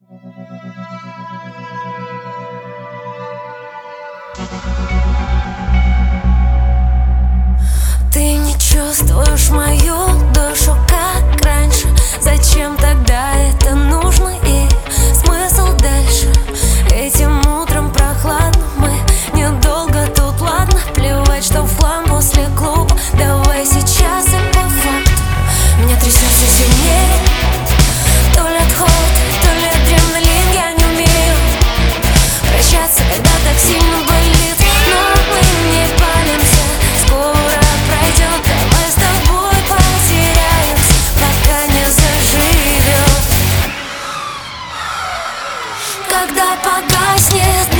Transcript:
Ты не чувствуешь мою душу, как раньше. Зачем тогда это нужно и смысл дальше? Этим утром прохладно, мы недолго тут, ладно. Плевать, что в хлам после клуба. Давай сейчас и по факту. Меня трясет все сильнее. То ли от холода, то ли адреналин. Я не умею прощаться, когда так сильно болит. Но мы не палимся, скоро пройдет. Давай с тобой потеряемся, пока не заживет. Когда погаснет